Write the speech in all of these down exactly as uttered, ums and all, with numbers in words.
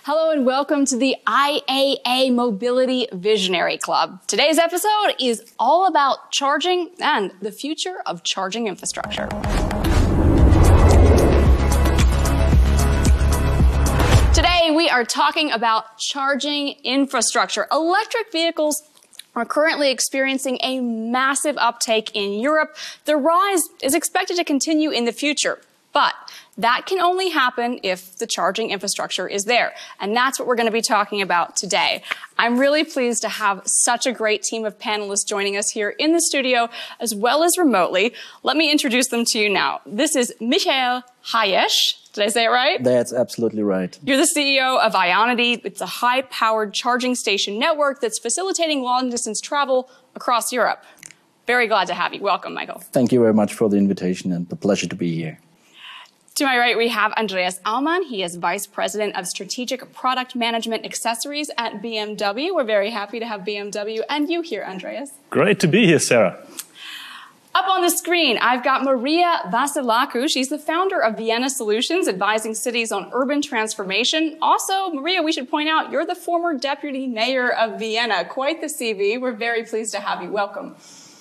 Hello and welcome to the I A A Mobility Visionary Club. Today's episode is all about charging and the future of charging infrastructure. Today we are talking about charging infrastructure. Electric vehicles are currently experiencing a massive uptake in Europe. The rise is expected to continue in the future, but that can only happen if the charging infrastructure is there. And that's what we're going to be talking about today. I'm really pleased to have such a great team of panelists joining us here in the studio, as well as remotely. Let me introduce them to you now. This is Michael Hayesh. Did I say it right? That's absolutely right. You're the C E O of Ionity. It's a high-powered charging station network that's facilitating long-distance travel across Europe. Very glad to have you. Welcome, Michael. Thank you very much for the invitation and the pleasure to be here. To my right, we have Andreas Aumann. He is Vice President of Strategic Product Management Accessories at B M W. We're very happy to have B M W and you here, Andreas. Great to be here, Sarah. Up on the screen, I've got Maria Vasilaku. She's the founder of Vienna Solutions, advising cities on urban transformation. Also, Maria, we should point out, you're the former deputy mayor of Vienna. Quite the C V. We're very pleased to have you. Welcome.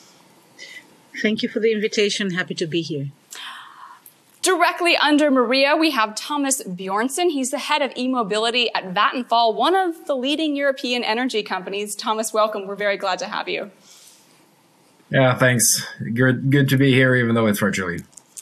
Thank you for the invitation. Happy to be here. Directly under Maria, we have Thomas Bjornsson. He's the head of e-mobility at Vattenfall, one of the leading European energy companies. Thomas, welcome. We're very glad to have you. Yeah, thanks. Good, good to be here, even though it's virtually.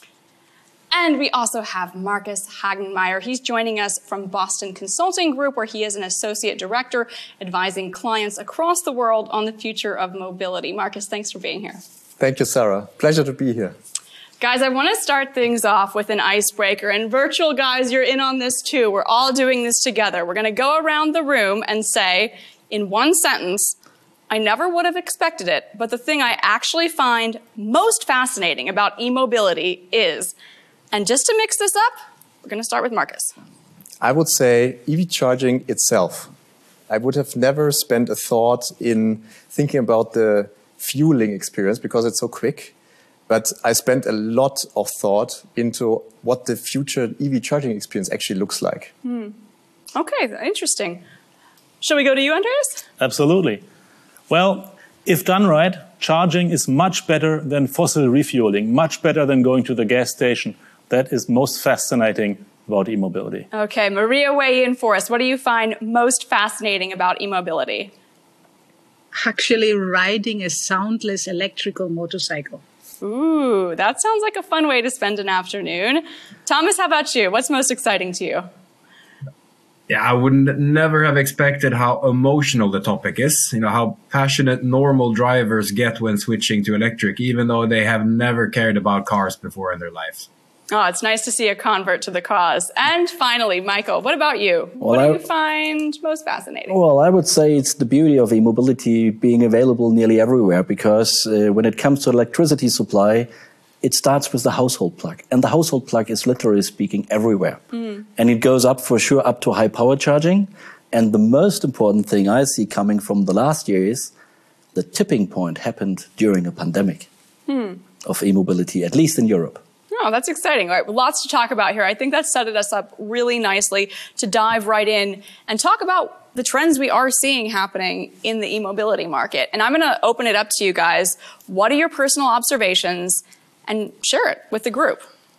And we also have Marcus Hagenmeyer. He's joining us from Boston Consulting Group, where he is an associate director advising clients across the world on the future of mobility. Marcus, thanks for being here. Thank you, Sarah. Pleasure to be here. Guys, I want to start things off with an icebreaker. And virtual guys, you're in on this too. We're all doing this together. We're going to go around the room and say, in one sentence, I never would have expected it, but the thing I actually find most fascinating about e-mobility is, and just to mix this up, we're going to start with Marcus. I would say E V charging itself. I would have never spent a thought in thinking about the fueling experience because it's so quick. But I spent a lot of thought into what the future E V charging experience actually looks like. Hmm. Okay, interesting. Shall we go to you, Andreas? Absolutely. Well, if done right, charging is much better than fossil refueling, much better than going to the gas station. That is most fascinating about e-mobility. Okay, Maria, weigh in for us. What do you find most fascinating about e-mobility? Actually, riding a soundless electrical motorcycle. Ooh, that sounds like a fun way to spend an afternoon. Thomas, how about you? What's most exciting to you? Yeah, I would never have expected how emotional the topic is. You know, how passionate normal drivers get when switching to electric, even though they have never cared about cars before in their lives. Oh, it's nice to see a convert to the cause. And finally, Michael, what about you? Well, what do I, you find most fascinating? Well, I would say it's the beauty of e-mobility being available nearly everywhere, because uh, when it comes to electricity supply, it starts with the household plug. And the household plug is literally speaking everywhere. Mm. And it goes up for sure up to high power charging. And the most important thing I see coming from the last year is the tipping point happened during a pandemic mm. of e-mobility, at least in Europe. Oh, that's exciting. All right, lots to talk about here. I think that set us up really nicely to dive right in and talk about the trends we are seeing happening in the e-mobility market. And I'm going to open it up to you guys. What are your personal observations? And share it with the group.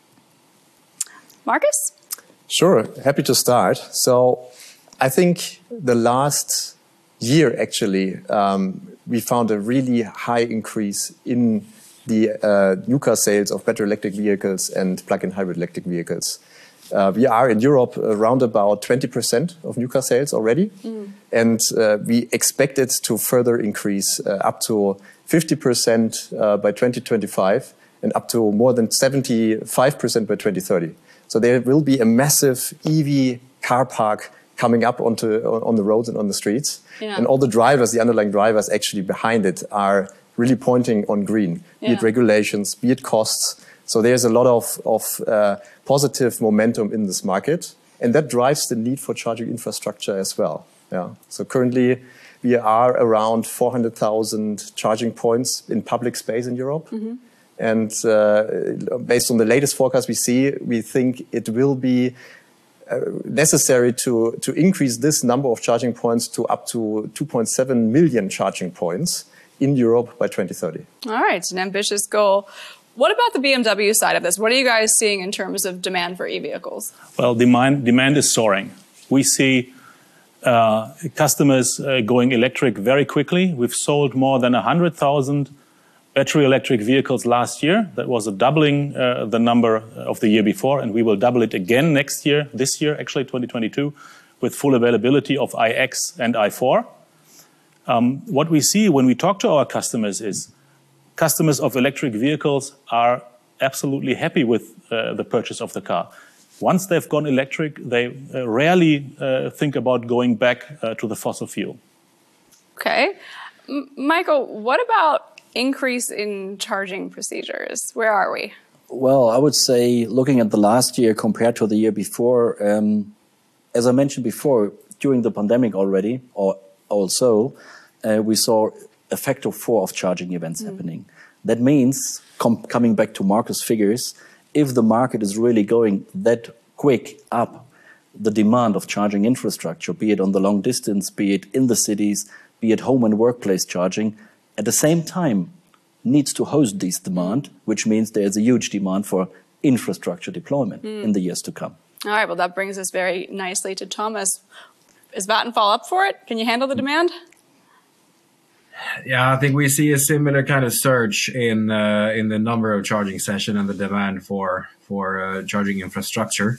Marcus? Sure, happy to start. So I think the last year, actually, um, we found a really high increase in the uh, new car sales of battery electric vehicles and plug-in hybrid electric vehicles. Uh, we are in Europe around about twenty percent of new car sales already. Mm. And uh, we expect it to further increase uh, up to fifty percent uh, by twenty twenty-five and up to more than seventy-five percent by twenty thirty. So there will be a massive E V car park coming up onto on the roads and on the streets. Yeah. And all the drivers, the underlying drivers actually behind it are really pointing on green, yeah. be it regulations, be it costs. So there's a lot of, of uh, positive momentum in this market. And that drives the need for charging infrastructure as well. Yeah. So currently we are around four hundred thousand charging points in public space in Europe. Mm-hmm. And uh, based on the latest forecast we see, we think it will be uh, necessary to, to increase this number of charging points to up to two point seven million charging points in Europe by twenty thirty. All right, it's an ambitious goal. What about the B M W side of this? What are you guys seeing in terms of demand for e-vehicles? Well, demand, demand is soaring. We see uh, customers uh, going electric very quickly. We've sold more than one hundred thousand battery electric vehicles last year. That was a doubling uh, the number of the year before, and we will double it again next year, this year, actually twenty twenty-two, with full availability of iX and i four. Um, what we see when we talk to our customers is customers of electric vehicles are absolutely happy with uh, the purchase of the car. Once they've gone electric, they uh, rarely uh, think about going back uh, to the fossil fuel. Okay. M- Michael, what about increase in charging procedures? Where are we? Well, I would say looking at the last year compared to the year before, um, as I mentioned before, during the pandemic already, or also, uh, we saw a factor four of charging events mm. happening. That means, com- coming back to Markus' figures, if the market is really going that quick up, the demand of charging infrastructure, be it on the long distance, be it in the cities, be it home and workplace charging, at the same time needs to host this demand, which means there's a huge demand for infrastructure deployment mm. in the years to come. All right, well, that brings us very nicely to Thomas. Is Vattenfall up for it? Can you handle the demand? Yeah, I think we see a similar kind of surge in uh, in the number of charging sessions and the demand for for uh, charging infrastructure.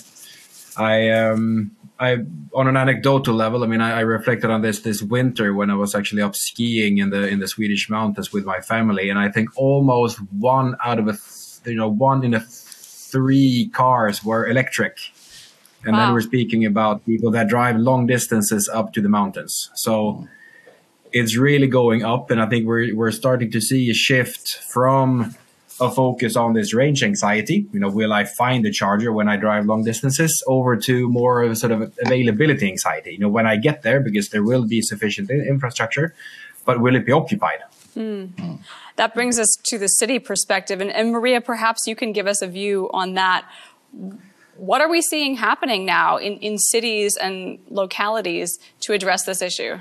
I um I on an anecdotal level, I mean, I, I reflected on this this winter when I was actually up skiing in the in the Swedish mountains with my family, and I think almost one out of a th- you know one in a three cars were electric. And wow. Then we're speaking about people that drive long distances up to the mountains. So it's really going up, and I think we're we're starting to see a shift from a focus on this range anxiety. You know, will I find a charger when I drive long distances, over to more of a sort of availability anxiety. You know, when I get there, because there will be sufficient infrastructure, but will it be occupied? Mm. Mm. That brings us to the city perspective, and, and Maria, perhaps you can give us a view on that. What are we seeing happening now in, in cities and localities to address this issue?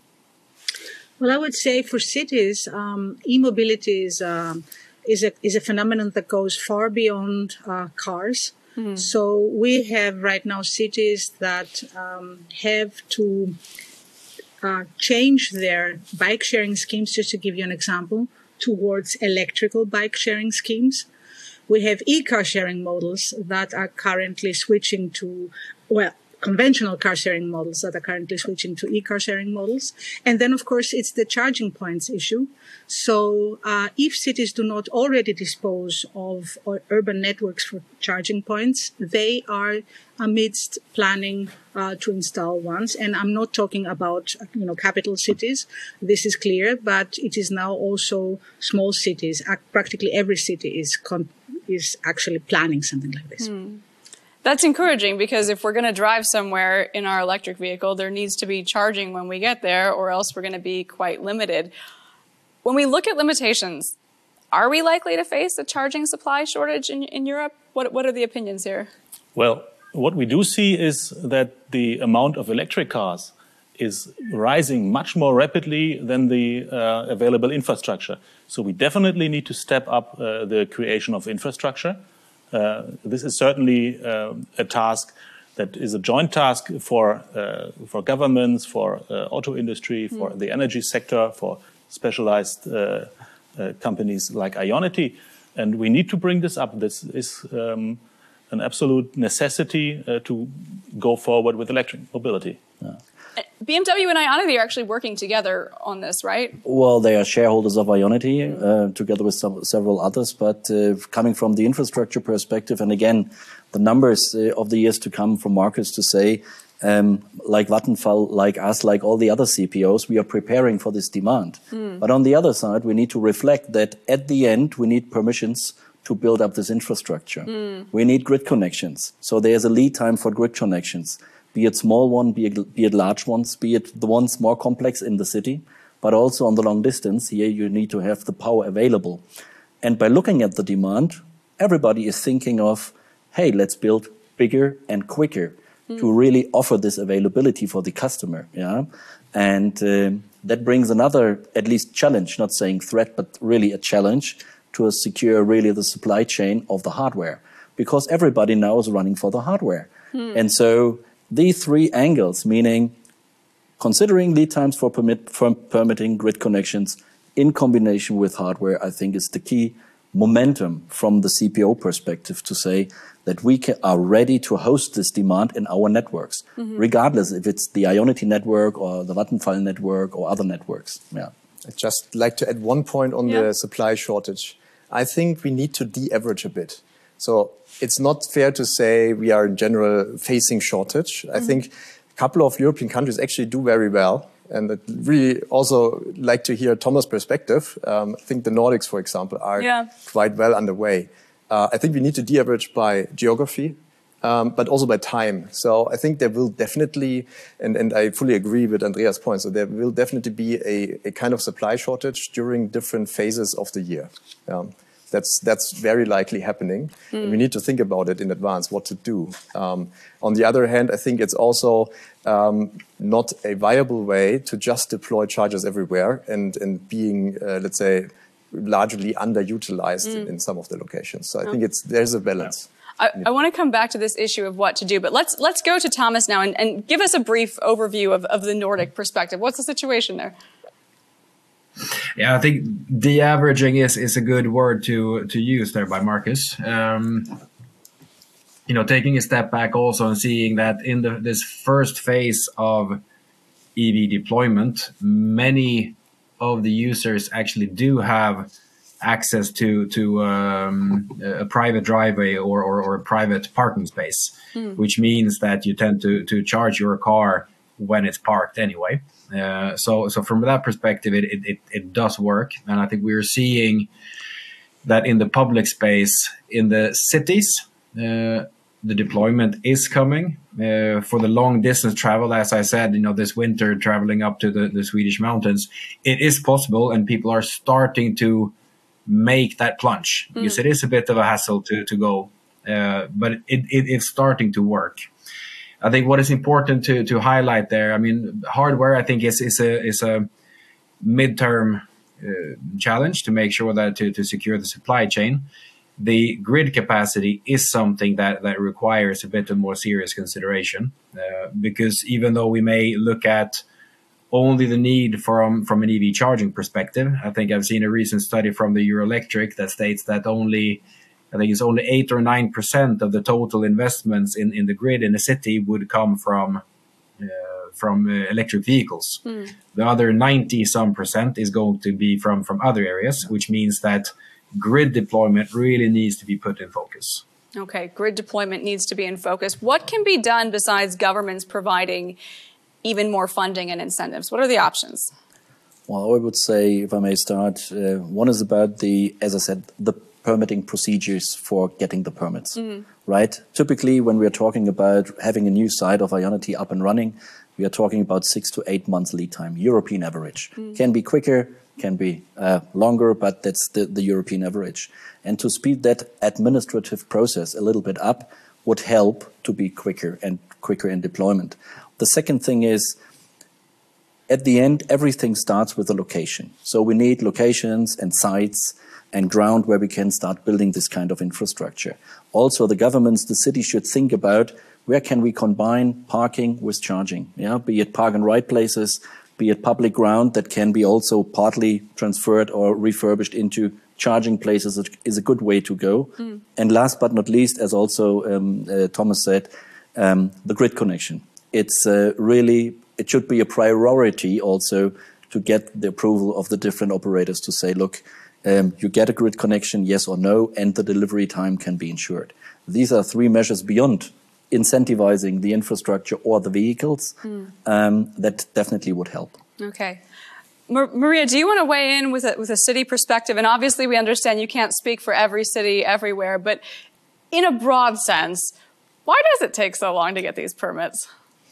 Well, I would say for cities, um, e-mobility is, um, is, a, is a phenomenon that goes far beyond uh, cars. Mm-hmm. So we have right now cities that um, have to uh, change their bike sharing schemes, just to give you an example, towards electrical bike sharing schemes. We have e-car sharing models that are currently switching to, well, conventional car sharing models that are currently switching to e-car sharing models. And then, of course, it's the charging points issue. So uh, if cities do not already dispose of urban networks for charging points, they are amidst planning uh, to install ones. And I'm not talking about, you know, capital cities. This is clear, but it is now also small cities. Practically every city is con- is actually planning something like this. Hmm. That's encouraging, because if we're going to drive somewhere in our electric vehicle, there needs to be charging when we get there, or else we're going to be quite limited. When we look at limitations, are we likely to face a charging supply shortage in, in Europe? What, what are the opinions here? Well, what we do see is that the amount of electric cars is rising much more rapidly than the uh, available infrastructure. So we definitely need to step up uh, the creation of infrastructure. Uh, this is certainly uh, a task that is a joint task for uh, for governments, for uh, auto industry, for mm. the energy sector, for specialized uh, uh, companies like Ionity. And we need to bring this up. This is um, an absolute necessity uh, to go forward with electric mobility. Yeah. B M W and Ionity are actually working together on this, right? Well, they are shareholders of Ionity, uh, together with some, several others. But uh, coming from the infrastructure perspective, and again, the numbers uh, of the years to come from Markus to say, um, like Vattenfall, like us, like all the other C P Os, we are preparing for this demand. Mm. But on the other side, we need to reflect that at the end, we need permissions to build up this infrastructure. Mm. We need grid connections. So there's a lead time for grid connections. Be it small one, be it, be it large ones, be it the ones more complex in the city, but also on the long distance, here you need to have the power available. And by looking at the demand, everybody is thinking of, hey, let's build bigger and quicker. mm. to really offer this availability for the customer. Yeah, and um, that brings another, at least challenge, not saying threat, but really a challenge to secure really the supply chain of the hardware, because everybody now is running for the hardware. Mm. And so these three angles, meaning considering lead times for, permit, for permitting grid connections in combination with hardware, I think is the key momentum from the C P O perspective to say that we can, are ready to host this demand in our networks, mm-hmm. regardless if it's the Ionity network or the Vattenfall network or other networks. Yeah. I'd just like to add one point on yeah. the supply shortage. I think we need to de-average a bit. So it's not fair to say we are in general facing shortage. Mm-hmm. I think a couple of European countries actually do very well. And I'd really also like to hear Thomas' perspective. Um, I think the Nordics, for example, are yeah. quite well underway. Uh, I think we need to de-average by geography, um, but also by time. So I think there will definitely, and, and I fully agree with Andreas' point, so there will definitely be a, a kind of supply shortage during different phases of the year. Um, That's that's very likely happening. Mm. And we need to think about it in advance, what to do. Um, on the other hand, I think it's also um, not a viable way to just deploy chargers everywhere and, and being, uh, let's say, largely underutilized mm. in, in some of the locations. So I oh. think it's there's a balance. I, I want to come back to this issue of what to do, but let's let's go to Thomas now and, and give us a brief overview of, of the Nordic perspective. What's the situation there? Yeah, I think de-averaging is, is a good word to to use there by Marcus. Um, you know, taking a step back also and seeing that in the, this first phase of E V deployment, many of the users actually do have access to to um, a private driveway or, or, or a private parking space, mm. which means that you tend to to charge your car when it's parked anyway. Uh, so, so from that perspective, it, it, it does work. And I think we're seeing that in the public space, in the cities, uh, the deployment is coming. Uh, for the long distance travel, as I said, you know, this winter traveling up to the, the Swedish mountains, it is possible and people are starting to make that plunge. Mm. Because it is a bit of a hassle to, to go, uh, but it, it, it's starting to work. I think what is important to to highlight there, I mean, hardware, I think is is a is a midterm uh, challenge to make sure that to, to secure the supply chain. The grid capacity is something that that requires a bit of more serious consideration, uh, because even though we may look at only the need from from an E V charging perspective, I think I've seen a recent study from the Euroelectric that states that only I think it's only eight or nine percent of the total investments in, in the grid in a city would come from uh, from uh, electric vehicles. Mm. The other ninety some percent is going to be from, from other areas, which means that grid deployment really needs to be put in focus. Okay, grid deployment needs to be in focus. What can be done besides governments providing even more funding and incentives? What are the options? Well, I would say, if I may start, uh, one is about the, as I said, the permitting procedures for getting the permits, mm. right? Typically, when we are talking about having a new site of Ionity up and running, we are talking about six to eight months lead time, European average. Mm. Can be quicker, can be uh, longer, but that's the, the European average. And to speed that administrative process a little bit up would help to be quicker and quicker in deployment. The second thing is, at the end, everything starts with a location. So we need locations and sites and ground where we can start building this kind of infrastructure. Also, the governments, the city should think about where can we combine parking with charging, yeah, be it park and ride places, be it public ground that can be also partly transferred or refurbished into charging places is a good way to go. Mm. And last but not least, as also um, uh, Thomas said, um, the grid connection. It's uh, really, it should be a priority also to get the approval of the different operators to say, look, Um, you get a grid connection, yes or no, and the delivery time can be ensured. These are three measures beyond incentivizing the infrastructure or the vehicles mm. um, that definitely would help. Okay. Mar Maria, do you want to weigh in with a, with a city perspective? And obviously we understand you can't speak for every city everywhere, but in a broad sense, why does it take so long to get these permits?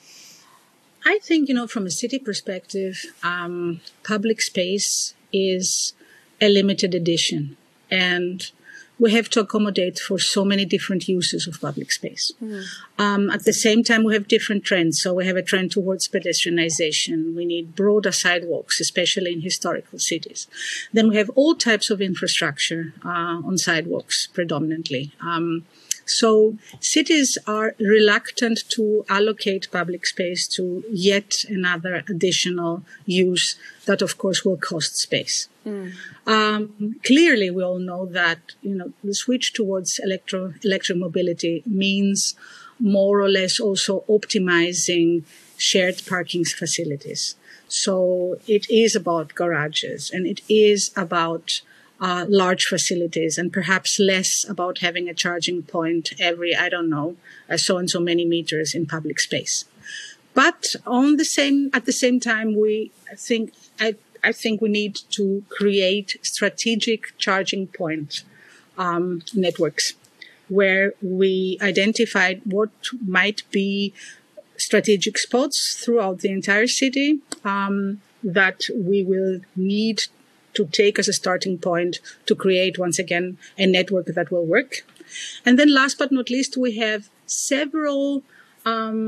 I think, you know, from a city perspective, um, public space is a limited edition. And we have to accommodate for so many different uses of public space. Mm. Um, at the same time, we have different trends. So we have a trend towards pedestrianization. We need broader sidewalks, especially in historical cities. Then we have all types of infrastructure uh, on sidewalks predominantly. Um, So cities are reluctant to allocate public space to yet another additional use that, of course, will cost space. Mm. Um, clearly, we all know that, you know, the switch towards electro electric mobility means more or less also optimizing shared parking facilities. So it is about garages and it is about Uh, large facilities and perhaps less about having a charging point every, I don't know, uh, so and so many meters in public space. But on the same, at the same time, we think, I, I think we need to create strategic charging point um, networks where we identified what might be strategic spots throughout the entire city um, that we will need to take as a starting point to create, once again, a network that will work. And then last but not least, we have several um,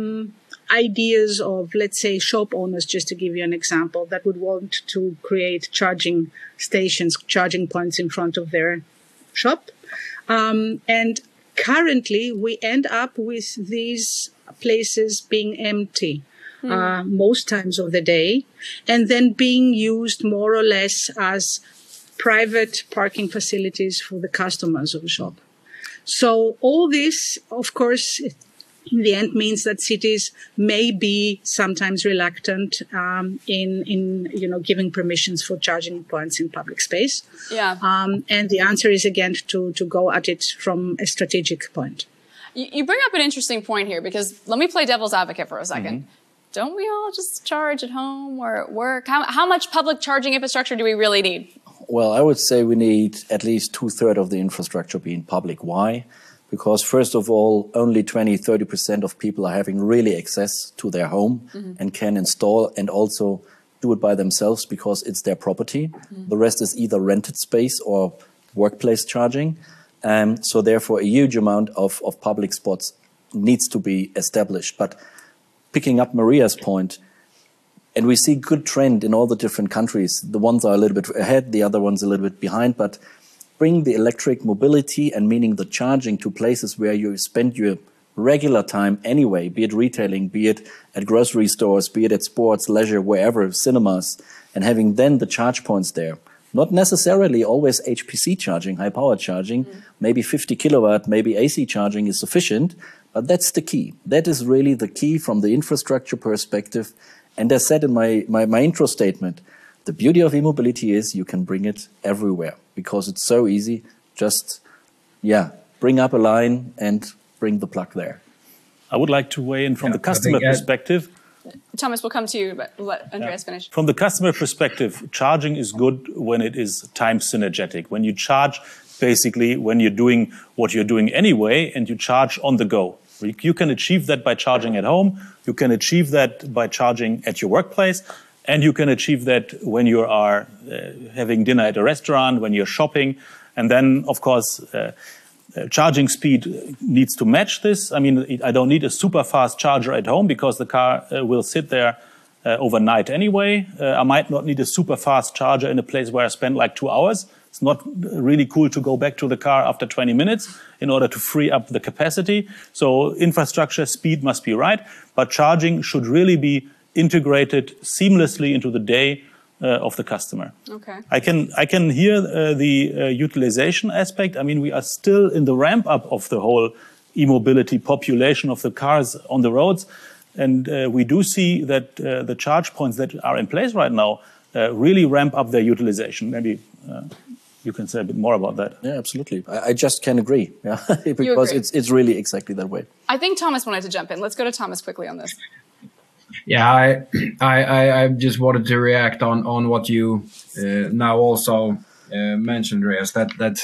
ideas of, let's say, shop owners, just to give you an example, that would want to create charging stations, charging points in front of their shop. Um, and currently, we end up with these places being empty. Uh, most times of the day, and then being used more or less as private parking facilities for the customers of the shop. So all this, of course, in the end means that cities may be sometimes reluctant um, in, in, you know, giving permissions for charging points in public space. Yeah. Um, and the answer is, again, to, to go at it from a strategic point. You, you bring up an interesting point here, because let me play devil's advocate for a second. Mm-hmm. Don't we all just charge at home or at work? How, how much public charging infrastructure do we really need? Well, I would say we need at least two-thirds of the infrastructure being public. Why? Because first of all, only twenty, thirty percent of people are having really access to their home mm-hmm. and can install and also do it by themselves because it's their property. Mm-hmm. The rest is either rented space or workplace charging. Um, so therefore, a huge amount of, of public spots needs to be established. But picking up Maria's point, and we see good trend in all the different countries. The ones are a little bit ahead, the other ones a little bit behind, but bring the electric mobility and meaning the charging to places where you spend your regular time anyway, be it retailing, be it at grocery stores, be it at sports, leisure, wherever, cinemas, and having then the charge points there. Not necessarily always H P C charging, high power charging, mm. maybe fifty kilowatt, maybe A C charging is sufficient, but that's the key. That is really the key from the infrastructure perspective. And as said in my, my, my intro statement, the beauty of e-mobility is you can bring it everywhere because it's so easy. Just, yeah, bring up a line and bring the plug there. I would like to weigh in from yeah, the customer think, perspective. Thomas, we'll come to you, but let Andreas yeah. finish. From the customer perspective, charging is good when it is time synergetic. When you charge, basically, when you're doing what you're doing anyway, and you charge on the go. You can achieve that by charging at home. You can achieve that by charging at your workplace. And you can achieve that when you are uh, having dinner at a restaurant, when you're shopping. And then, of course, uh, uh, charging speed needs to match this. I mean, I don't need a super fast charger at home because the car uh, will sit there uh, overnight anyway. Uh, I might not need a super fast charger in a place where I spend like two hours. It's not really cool to go back to the car after twenty minutes in order to free up the capacity. So infrastructure speed must be right, but charging should really be integrated seamlessly into the day uh, of the customer. Okay. I can I can hear uh, the uh, utilization aspect. I mean, we are still in the ramp up of the whole e-mobility population of the cars on the roads, and uh, we do see that uh, the charge points that are in place right now uh, really ramp up their utilization. Maybe. Uh, You can say a bit more about that. Yeah, absolutely. I, I just can agree. Yeah, because agree. it's it's really exactly that way. I think Thomas wanted to jump in. Let's go to Thomas quickly on this. Yeah, I I, I just wanted to react on on what you uh, now also uh, mentioned, Andreas. That that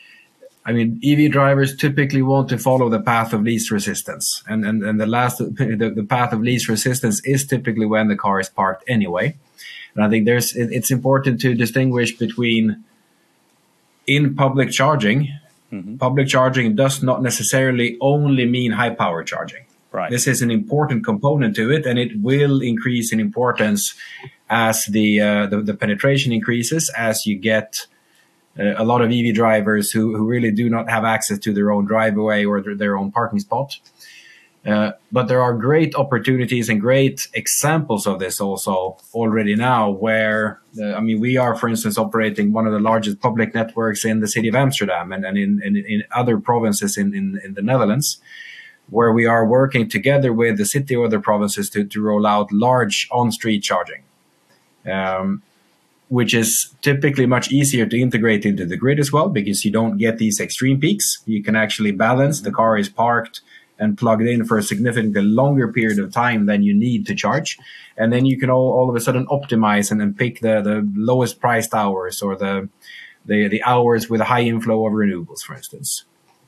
I mean, E V drivers typically want to follow the path of least resistance, and and and the last the, the path of least resistance is typically when the car is parked anyway. And I think there's it, it's important to distinguish between in public charging Mm-hmm. Public charging does not necessarily only mean high power charging. Right. This is an important component to it, and it will increase in importance as the uh, the, the penetration increases, as you get uh, a lot of E V drivers who, who really do not have access to their own driveway or their, their own parking spot. Uh, but there are great opportunities and great examples of this also already now, where, uh, I mean, we are, for instance, operating one of the largest public networks in the city of Amsterdam and, and in, in, in other provinces in, in, in the Netherlands, where we are working together with the city or other provinces to, to roll out large on-street charging, um, which is typically much easier to integrate into the grid as well, because you don't get these extreme peaks. You can actually balance. The car is parked and plugged in for a significantly longer period of time than you need to charge. And then you can all, all of a sudden optimize and then pick the, the lowest priced hours or the, the, the hours with a high inflow of renewables, for instance.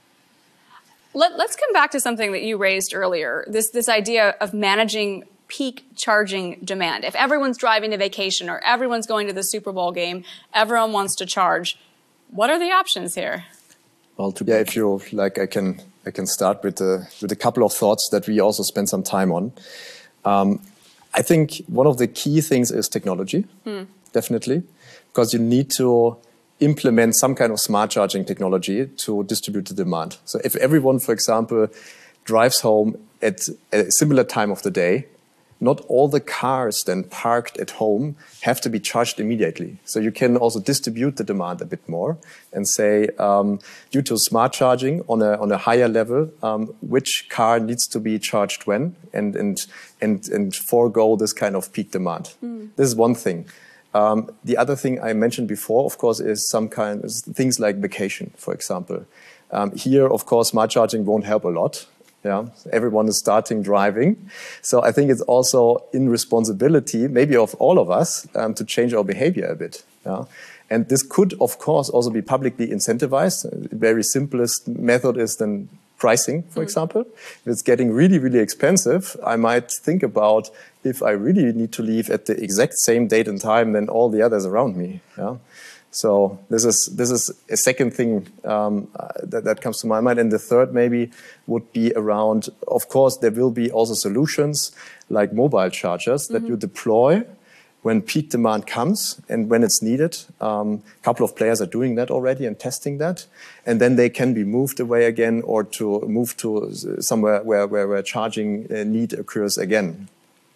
Let, let's come back to something that you raised earlier, this, this idea of managing peak charging demand. If everyone's driving to vacation or everyone's going to the Super Bowl game, everyone wants to charge. What are the options here? Well, to yeah, if you like, I can I can start with a with a couple of thoughts that we also spent some time on. Um, I think one of the key things is technology, hmm. definitely, because you need to implement some kind of smart charging technology to distribute the demand. So if everyone, for example, drives home at a similar time of the day, not all the cars then parked at home have to be charged immediately. So you can also distribute the demand a bit more and say, um, due to smart charging on a on a higher level, um, which car needs to be charged when, and and and and forego this kind of peak demand. Mm. This is one thing. Um, the other thing I mentioned before, of course, is some kind is things like vacation, for example. Um, here, of course, smart charging won't help a lot. Yeah, everyone is starting driving. So I think it's also in responsibility, maybe of all of us, um, to change our behavior a bit. Yeah? And this could, of course, also be publicly incentivized. The very simplest method is then pricing, for mm. example. If it's getting really, really expensive, I might think about if I really need to leave at the exact same date and time than all the others around me. Yeah? So this is this is a second thing um, that, that comes to my mind. And the third maybe would be around, of course, there will be also solutions like mobile chargers that mm-hmm. you deploy when peak demand comes and when it's needed. Um, a couple of players are doing that already and testing that. And then they can be moved away again or to move to somewhere where, where, where charging need occurs again.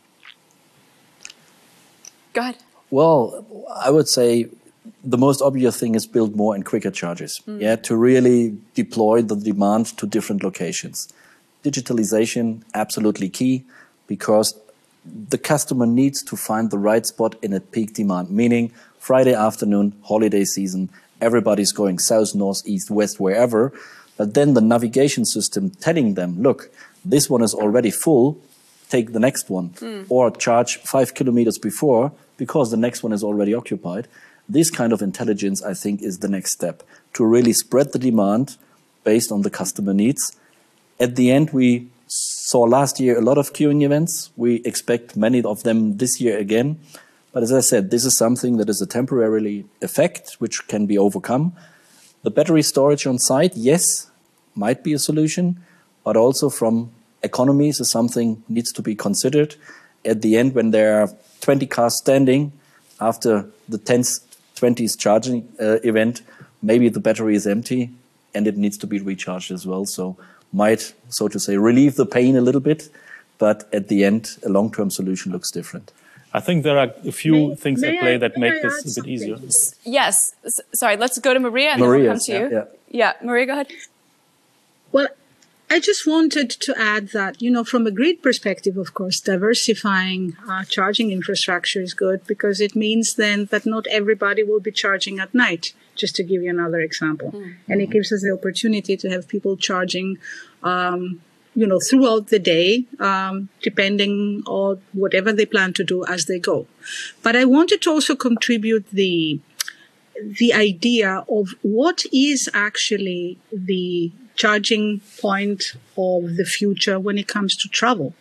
Go ahead. Well, I would say the most obvious thing is build more and quicker chargers. Mm. Yeah, to really deploy the demand to different locations. Digitalization, absolutely key, because the customer needs to find the right spot in a peak demand, meaning Friday afternoon, holiday season, everybody's going south, north, east, west, wherever. But then the navigation system telling them, look, this one is already full, take the next one. Mm. Or charge five kilometers before because the next one is already occupied. This kind of intelligence, I think, is the next step to really spread the demand based on the customer needs. At the end, we saw last year a lot of queuing events. We expect many of them this year again. But as I said, this is something that is a temporary effect, which can be overcome. The battery storage on site, yes, might be a solution, but also from economies is something needs to be considered. At the end, when there are twenty cars standing after the tenth, twentieth charging uh, event, maybe the battery is empty and it needs to be recharged as well. So might, so to say, relieve the pain a little bit, but at the end, a long-term solution looks different. I think there are a few may, things at play I, that make this a bit something? easier. Yes. S- sorry, let's go to Maria and Maria, then we'll come to yeah, you. Yeah. yeah, Maria, go ahead. Well, I just wanted to add that, you know, from a grid perspective, of course, diversifying uh, charging infrastructure is good because it means then that not everybody will be charging at night, just to give you another example. Mm-hmm. And it gives us the opportunity to have people charging, um, you know, throughout the day, um, depending on whatever they plan to do as they go. But I wanted to also contribute the the idea of what is actually the charging point of the future when it comes to travel.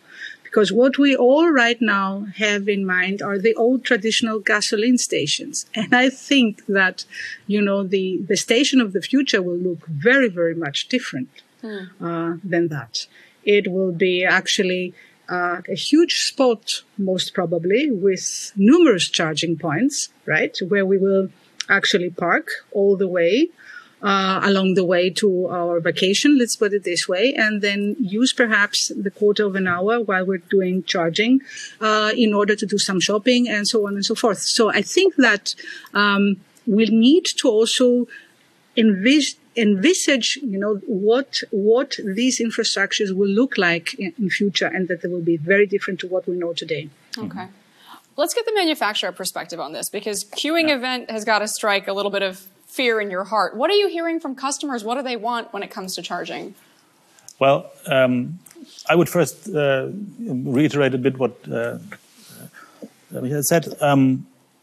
Because what we all right now have in mind are the old traditional gasoline stations. And I think that, you know, the, the station of the future will look very, very much different mm. uh, than that. It will be actually uh, a huge spot, most probably, with numerous charging points, right, where we will actually park all the way. Uh, along the way to our vacation, let's put it this way, and then use perhaps the quarter of an hour while we're doing charging uh, in order to do some shopping and so on and so forth. So I think that um, we'll need to also envis- envisage, you know, what what these infrastructures will look like in, in future, and that they will be very different to what we know today. Okay. Let's get the manufacturer perspective on this, because queuing event has got to strike a little bit of fear in your heart. What are you hearing from customers? What do they want when it comes to charging? Well, um, I would first uh, reiterate a bit what uh, uh, said. Um,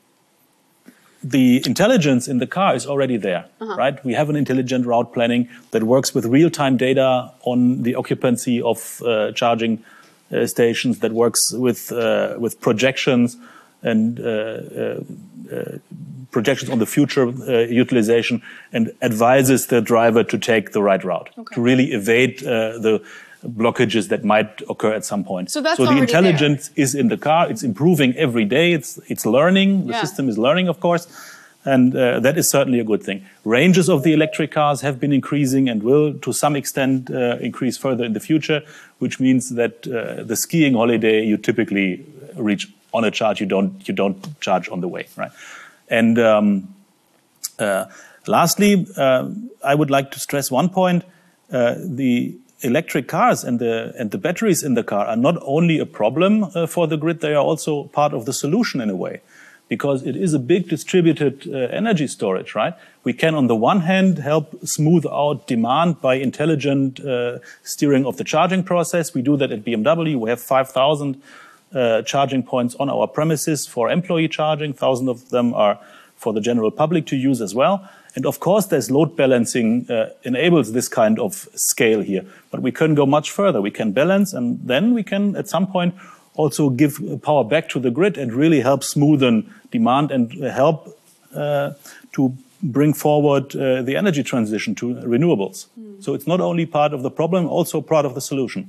the intelligence in the car is already there, uh-huh. right? We have an intelligent route planning that works with real-time data on the occupancy of uh, charging uh, stations, that works with uh, with projections and uh, uh, uh, projections on the future uh, utilization, and advises the driver to take the right route, okay. to really evade uh, the blockages that might occur at some point. So, that's so the intelligence there. is in the car. It's improving every day. It's it's learning. The yeah. system is learning, of course, and uh, that is certainly a good thing. Ranges of the electric cars have been increasing and will, to some extent, uh, increase further in the future, which means that uh, the skiing holiday you typically reach on a charge. You don't you don't charge on the way, right? And um, uh, lastly, uh, I would like to stress one point: uh, the electric cars and the and the batteries in the car are not only a problem uh, for the grid; they are also part of the solution in a way, because it is a big distributed uh, energy storage. Right? We can, on the one hand, help smooth out demand by intelligent uh, steering of the charging process. We do that at B M W. We have five thousand. Uh, charging points on our premises for employee charging. Thousand of them are for the general public to use as well. And of course, there's load balancing uh, enables this kind of scale here. But we can go much further. We can balance, and then we can, at some point, also give power back to the grid and really help smoothen demand and help uh, to bring forward uh, the energy transition to renewables. Mm. So it's not only part of the problem, also part of the solution.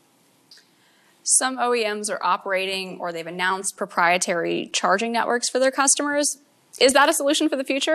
Some O E Ms are operating, or they've announced, proprietary charging networks for their customers. Is that a solution for the future?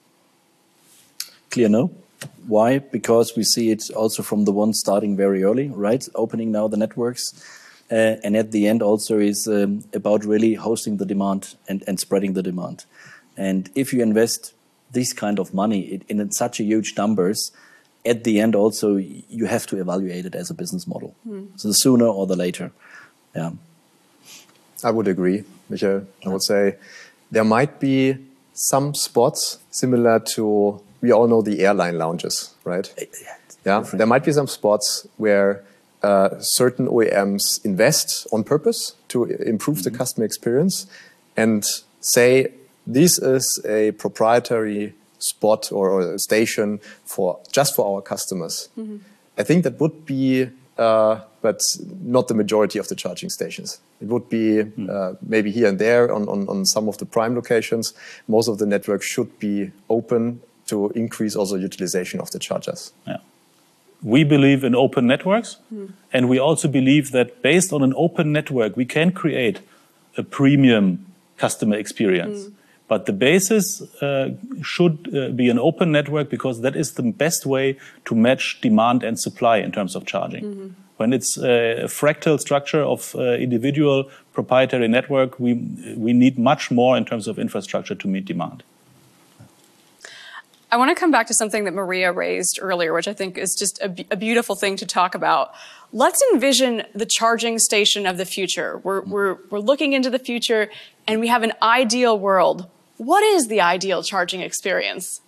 Clear no. Why? Because we see it also from the ones starting very early, right? Opening now the networks. Uh, and at the end also is um, about really hosting the demand and, and spreading the demand. And if you invest this kind of money in, in such a huge numbers, at the end also you have to evaluate it as a business model. Mm. So the sooner or the later. Yeah. I would agree, Michael. I would say there might be some spots similar to, we all know the airline lounges, right? Yeah. There might be some spots where uh, certain O E Ms invest on purpose to improve mm-hmm. the customer experience and say, this is a proprietary spot or, or a station for just for our customers. Mm-hmm. I think that would be, uh, but not the majority of the charging stations. It would be mm. uh, maybe here and there on, on, on some of the prime locations. Most of the network should be open to increase also utilization of the chargers. Yeah. We believe in open networks, mm. and we also believe that based on an open network, we can create a premium customer experience. Mm. But the basis uh, should uh, be an open network, because that is the best way to match demand and supply in terms of charging. Mm-hmm. When it's a fractal structure of uh, individual proprietary network, we we need much more in terms of infrastructure to meet demand. I want to come back to something that Maria raised earlier, which I think is just a, a beautiful thing to talk about. Let's envision the charging station of the future. We're, we're, we're looking into the future, and we have an ideal world. What is the ideal charging experience?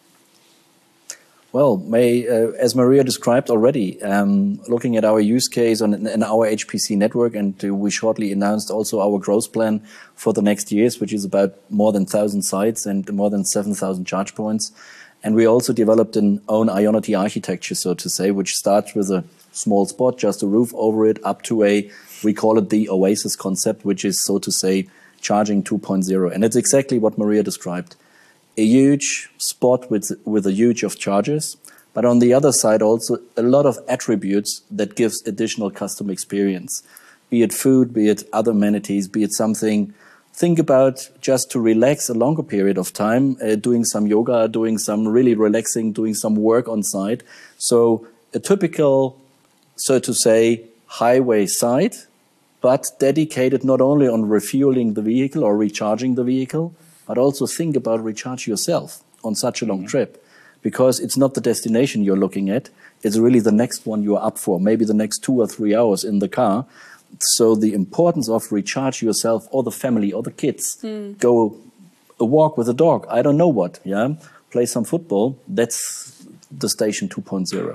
Well, May, uh, as Maria described already, um, looking at our use case on in our H P C network, and uh, we shortly announced also our growth plan for the next years, which is about more than one thousand sites and more than seven thousand charge points. And we also developed an own IONITY architecture, so to say, which starts with a small spot, just a roof over it, up to a We call it the Oasis concept, which is, so to say, charging two point oh. And it's exactly what Maria described. A huge spot with, with a huge of chargers, but on the other side also a lot of attributes that gives additional customer experience. Be it food, be it other amenities, be it something. Think about just to relax a longer period of time, uh, doing some yoga, doing some really relaxing, doing some work on site. So a typical, so to say, highway site, but dedicated not only on refueling the vehicle or recharging the vehicle, but also think about recharge yourself on such a long mm-hmm. trip. Because it's not the destination you're looking at, it's really the next one you're up for, maybe the next two or three hours in the car. So the importance of recharge yourself or the family or the kids, mm. go a walk with a dog, I don't know what, yeah, play some football, that's the station two point oh.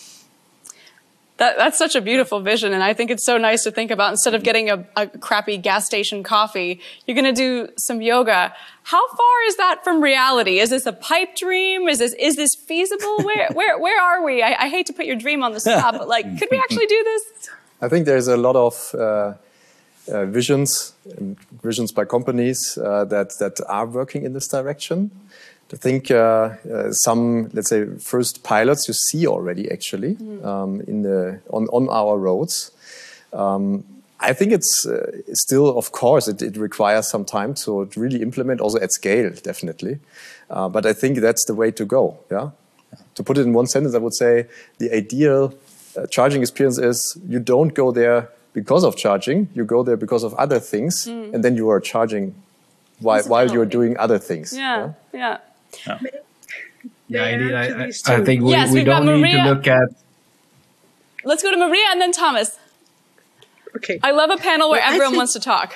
That, that's such a beautiful vision, and I think it's so nice to think about. Instead of getting a, a crappy gas station coffee, you're going to do some yoga. How far is that from reality? Is this a pipe dream? Is this is this feasible? Where where where are we? I, I hate to put your dream on the spot, but like, could we actually do this? I think there's a lot of uh, uh, visions, visions by companies uh, that that are working in this direction. I think uh, uh, some, let's say, first pilots you see already actually mm. um, in the on on our roads. Um, I think it's uh, still, of course, it, it requires some time to really implement, also at scale, definitely. Uh, but I think that's the way to go. Yeah. To put it in one sentence, I would say the ideal uh, charging experience is you don't go there because of charging, you go there because of other things, mm. and then you are charging while while you're doing other things. Yeah. Yeah. yeah. Yeah, yeah indeed. I, I, I think we, yes, we don't need to look at... Let's go to Maria and then Thomas. Okay. I love a panel where well, everyone think, wants to talk.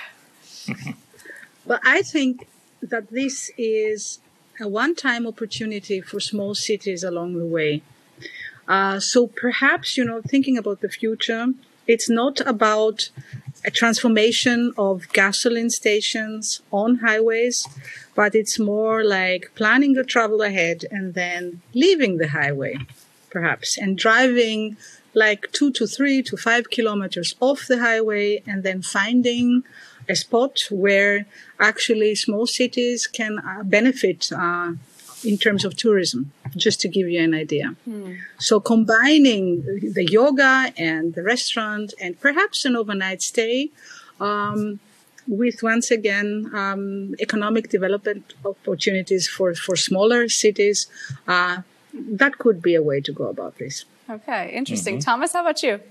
Well, I think that this is a one-time opportunity for small cities along the way. Uh, so perhaps, you know, thinking about the future, it's not about a transformation of gasoline stations on highways, but it's more like planning your travel ahead and then leaving the highway, perhaps, and driving like two to three to five kilometers off the highway and then finding a spot where actually small cities can uh, benefit uh, in terms of tourism, just to give you an idea. Hmm. So combining the yoga and the restaurant and perhaps an overnight stay um, with, once again, um, economic development opportunities for, for smaller cities, uh, that could be a way to go about this. Okay, interesting. Mm-hmm. Thomas, how about you?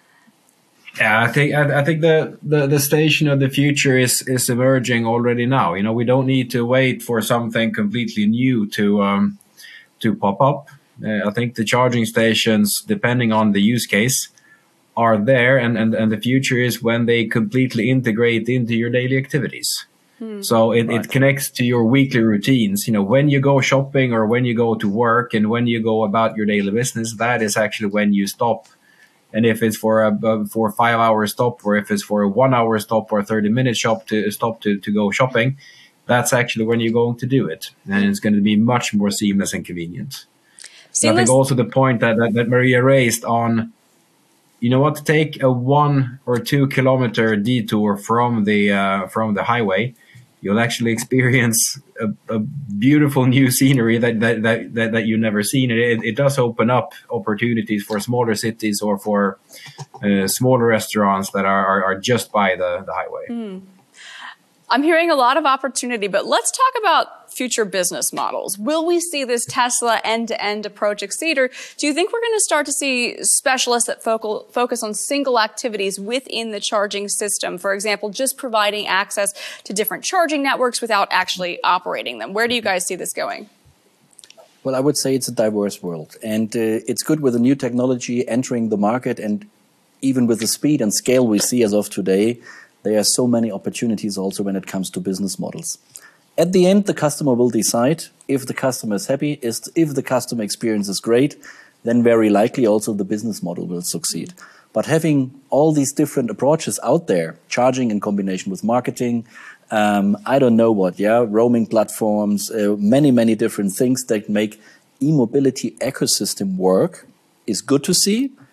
Yeah, I think I, I think the, the, the station of the future is is emerging already now. You know, we don't need to wait for something completely new to um, to pop up. Uh, I think the charging stations, depending on the use case, are there, and, and, and the future is when they completely integrate into your daily activities. Hmm. So it, right. it connects to your weekly routines. You know, when you go shopping or when you go to work and when you go about your daily business, that is actually when you stop. And if it's for a for a five hour stop, or if it's for a one hour stop or a thirty minute stop to stop to, to go shopping, that's actually when you're going to do it. And it's going to be much more seamless and convenient. So I think also the point that, that, that Maria raised on, you know what, take a one or two kilometer detour from the uh, from the highway, you'll actually experience a, a beautiful new scenery that that, that, that, that you've never seen. It, it does open up opportunities for smaller cities or for uh, smaller restaurants that are, are, are just by the, the highway. Mm. I'm hearing a lot of opportunity, but let's talk about future business models. Will we see this Tesla end-to-end approach succeed, or do you think we're going to start to see specialists that focal, focus on single activities within the charging system? For example, just providing access to different charging networks without actually operating them. Where do you guys see this going? Well, I would say it's a diverse world, and uh, it's good with the new technology entering the market, and even with the speed and scale we see as of today, there are so many opportunities also when it comes to business models. At the end, the customer will decide. If the customer is happy, if the customer experience is great, then very likely also the business model will succeed. But having all these different approaches out there, charging in combination with marketing, um, I don't know what, yeah, roaming platforms, uh, many, many different things that make e-mobility ecosystem work is good to see.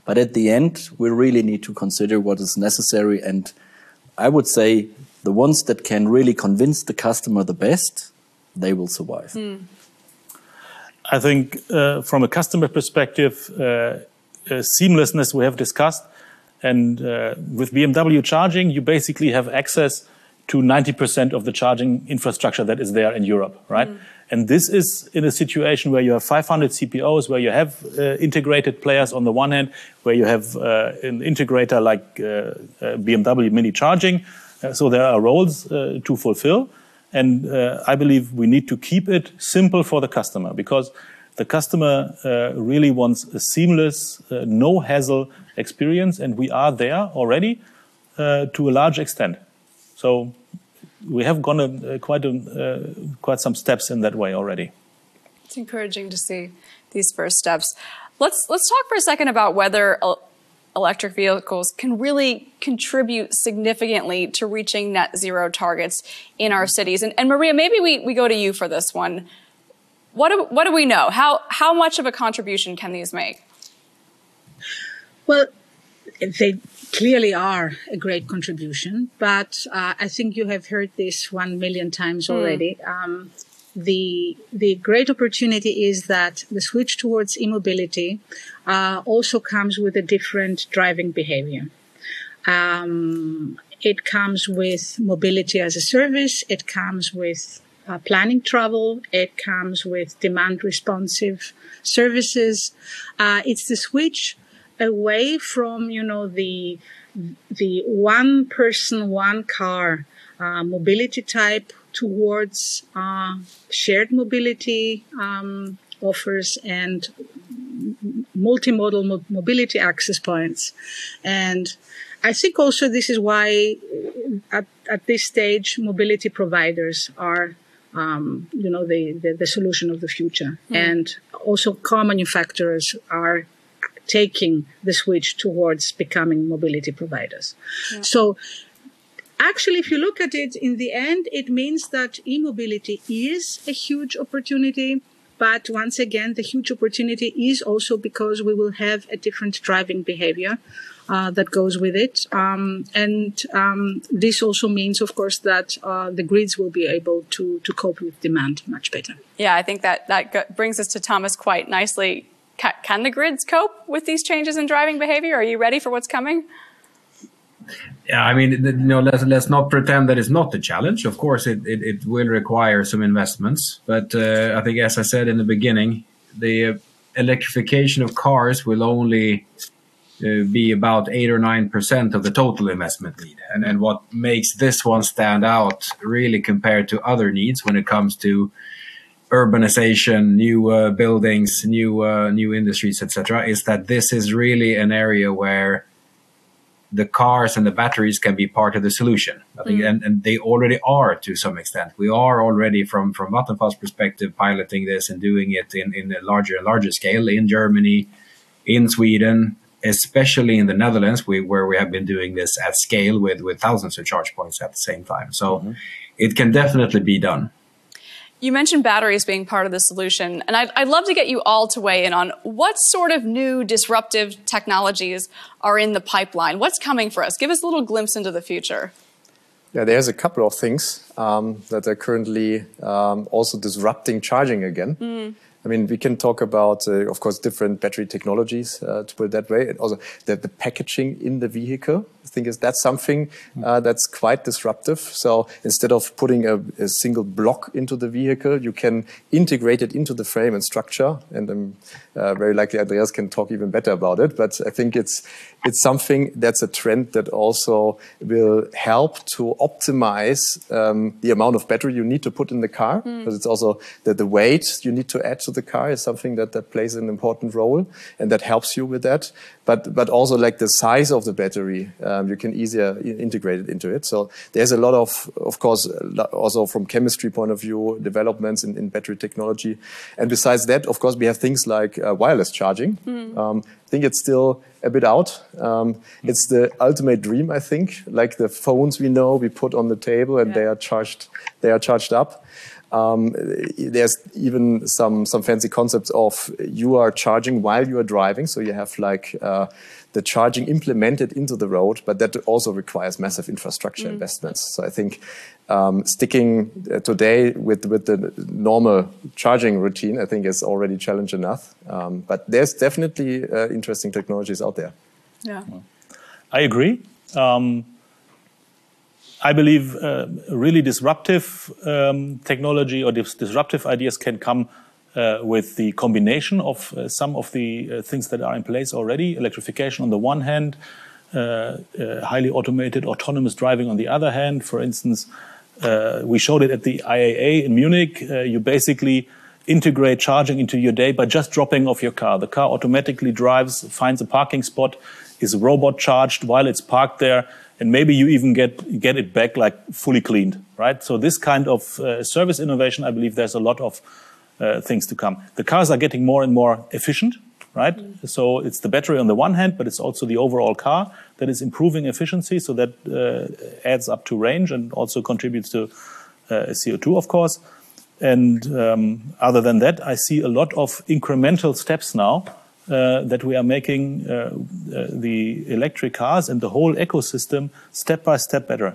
But at the end, we really need to consider what is necessary. And I would say the ones that can really convince the customer the best, they will survive. Mm. I think uh, from a customer perspective, uh, uh, seamlessness we have discussed. And uh, with B M W charging, you basically have access to ninety percent of the charging infrastructure that is there in Europe, right? Mm. And this is in a situation where you have five hundred C P Os, where you have uh, integrated players on the one hand, where you have uh, an integrator like uh, uh, B M W Mini Charging. Uh, so there are roles uh, to fulfill. And uh, I believe we need to keep it simple for the customer, because the customer uh, really wants a seamless, uh, no-hassle experience, and we are there already uh, to a large extent. So we have gone a, quite, a, uh, quite some steps in that way already. It's encouraging to see these first steps. Let's, let's talk for a second about whether electric vehicles can really contribute significantly to reaching net zero targets in our cities. And, and Maria, maybe we, we go to you for this one. What do, what do we know? How, how much of a contribution can these make? Well, they clearly are a great contribution, but uh, I think you have heard this one million times already. Mm. Um, the the great opportunity is that the switch towards e-mobility uh, also comes with a different driving behavior. Um, it comes with mobility as a service. It comes with uh, planning travel. It comes with demand responsive services. Uh, it's the switch away from, you know, the the one person, one car uh, mobility type towards uh, shared mobility um, offers and multimodal mo- mobility access points. And I think also this is why at, at this stage mobility providers are um, you know, the, the, the solution of the future. Mm. And also car manufacturers are taking the switch towards becoming mobility providers. Yeah. So actually, if you look at it, in the end, it means that e-mobility is a huge opportunity. But once again, the huge opportunity is also because we will have a different driving behavior uh, that goes with it. Um, and um, this also means, of course, that uh, the grids will be able to, to cope with demand much better. Yeah, I think that, that brings us to Thomas quite nicely. Can the grids cope with these changes in driving behavior? Are you ready for what's coming? Yeah, I mean, you know, let's let's not pretend that it's not a challenge. Of course, it it, it will require some investments, but uh, I think, as I said in the beginning, the uh, electrification of cars will only uh, be about eight or nine percent of the total investment need. And and what makes this one stand out really compared to other needs when it comes to urbanization, new uh, buildings, new uh, new industries, et cetera, is that this is really an area where the cars and the batteries can be part of the solution. I think, mm. and, and they already are to some extent. We are already, from from Vattenfall's perspective, piloting this and doing it in, in a larger and larger scale in Germany, in Sweden, especially in the Netherlands, we, where we have been doing this at scale with, with thousands of charge points at the same time. So mm-hmm. it can definitely be done. You mentioned batteries being part of the solution, and I'd, I'd love to get you all to weigh in on what sort of new disruptive technologies are in the pipeline. What's coming for us? Give us a little glimpse into the future. Yeah, there's a couple of things um, that are currently um, also disrupting charging again. Mm. I mean, we can talk about, uh, of course, different battery technologies, uh, to put it that way, and also the, the packaging in the vehicle. I think is that's something uh, that's quite disruptive. So instead of putting a, a single block into the vehicle, you can integrate it into the frame and structure. And um, uh, very likely Andreas can talk even better about it. But I think it's it's something that's a trend that also will help to optimize um, the amount of battery you need to put in the car. Mm. Because it's also that the weight you need to add to the car is something that, that plays an important role, and that helps you with that. But but also like the size of the battery, um, you can easier integrate it into it. So there's a lot of, of course, also from chemistry point of view, developments in, in battery technology. And besides that, of course, we have things like uh, wireless charging. Mm. Um, I think it's still a bit out. Um, it's the ultimate dream, I think, like the phones we know we put on the table and yeah. they are charged. They are charged up. Um, there's even some some fancy concepts of you are charging while you are driving, so you have like uh, the charging implemented into the road, but that also requires massive infrastructure mm. investments. So I think um, sticking uh, today with with the normal charging routine, I think is already challenge enough. Um, but there's definitely uh, interesting technologies out there. Yeah, I agree. Um, I believe uh, really disruptive um, technology or dis disruptive ideas can come uh, with the combination of uh, some of the uh, things that are in place already. Electrification on the one hand, uh, uh, highly automated autonomous driving on the other hand. For instance, uh, we showed it at the I A A in Munich. Uh, you basically integrate charging into your day by just dropping off your car. The car automatically drives, finds a parking spot, is robot charged while it's parked there, and maybe you even get get it back like fully cleaned, right? So this kind of uh, service innovation, I believe there's a lot of uh, things to come. The cars are getting more and more efficient, right? Mm-hmm. So it's the battery on the one hand, but it's also the overall car that is improving efficiency, so that uh, adds up to range and also contributes to uh, C O two, of course. And um, other than that, I see a lot of incremental steps now Uh, that we are making uh, uh, the electric cars and the whole ecosystem step by step better.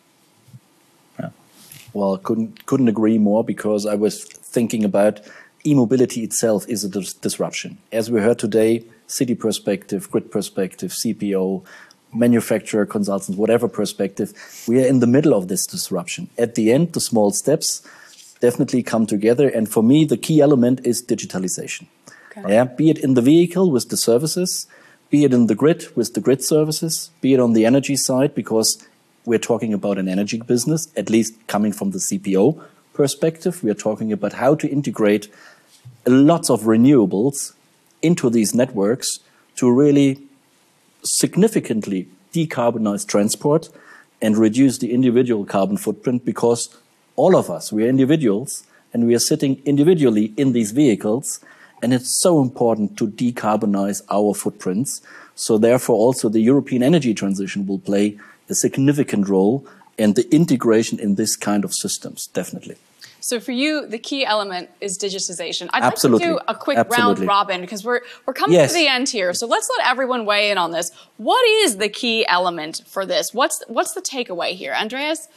Yeah. Well, couldn't couldn't agree more, because I was thinking about e-mobility itself is a dis disruption. As we heard today, city perspective, grid perspective, C P O, manufacturer, consultants, whatever perspective, we are in the middle of this disruption. At the end, the small steps definitely come together, and for me, the key element is digitalization. Okay. Yeah, be it in the vehicle with the services, be it in the grid with the grid services, be it on the energy side, because we're talking about an energy business, at least coming from the C P O perspective. We are talking about how to integrate lots of renewables into these networks to really significantly decarbonize transport and reduce the individual carbon footprint, because all of us, we are individuals, and we are sitting individually in these vehicles. And it's so important to decarbonize our footprints. So therefore, also the European energy transition will play a significant role, and the integration in this kind of systems, definitely. So for you, the key element is digitization. I'd Absolutely. like to do a quick Absolutely. round robin, because we're, we're coming yes. to the end here. So let's let everyone weigh in on this. What is the key element for this? What's, what's the takeaway here? Andreas?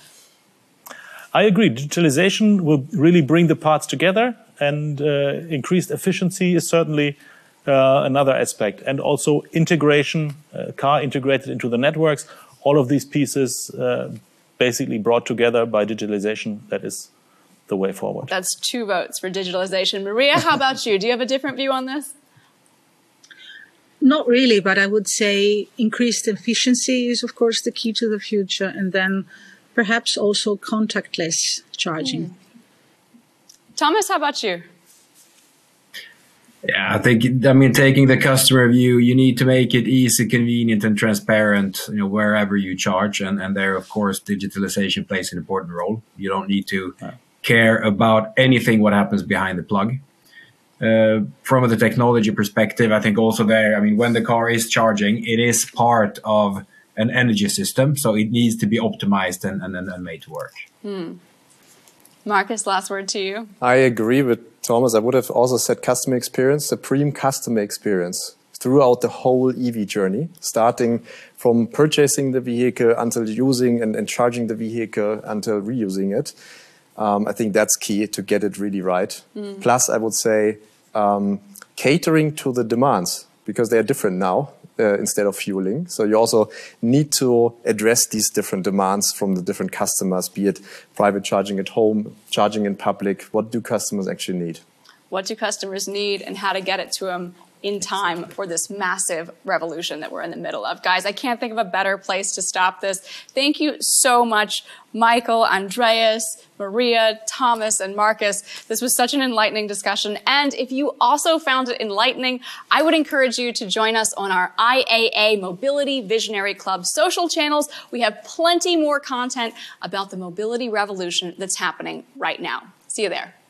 I agree. Digitalization will really bring the parts together, and uh, increased efficiency is certainly uh, another aspect. And also integration, uh, car integrated into the networks, all of these pieces uh, basically brought together by digitalization, that is the way forward. That's two votes for digitalization. Maria, how about you? Do you have a different view on this? Not really, but I would say increased efficiency is, of course, the key to the future, and then perhaps also contactless charging. Mm. Thomas, how about you? Yeah, I think, I mean, taking the customer view, you need to make it easy, convenient, and transparent, you know, wherever you charge. And, and there, of course, digitalization plays an important role. You don't need to yeah. care about anything what happens behind the plug. Uh, from the technology perspective, I think also there, I mean, when the car is charging, it is part of an energy system, so it needs to be optimized and, and, and made to work. Hmm. Marcus, last word to you. I agree with Thomas. I would have also said customer experience, supreme customer experience throughout the whole E V journey, starting from purchasing the vehicle until using and, and charging the vehicle until reusing it. Um, I think that's key to get it really right. Mm. Plus, I would say um, catering to the demands, because they are different now. Uh, instead of fueling. So you also need to address these different demands from the different customers, be it private charging at home, charging in public. What do customers actually need? What do customers need, and how to get it to them in time for this massive revolution that we're in the middle of. Guys, I can't think of a better place to stop this. Thank you so much, Michael, Andreas, Maria, Thomas, and Marcus. This was such an enlightening discussion. And if you also found it enlightening, I would encourage you to join us on our I A A Mobility Visionary Club social channels. We have plenty more content about the mobility revolution that's happening right now. See you there.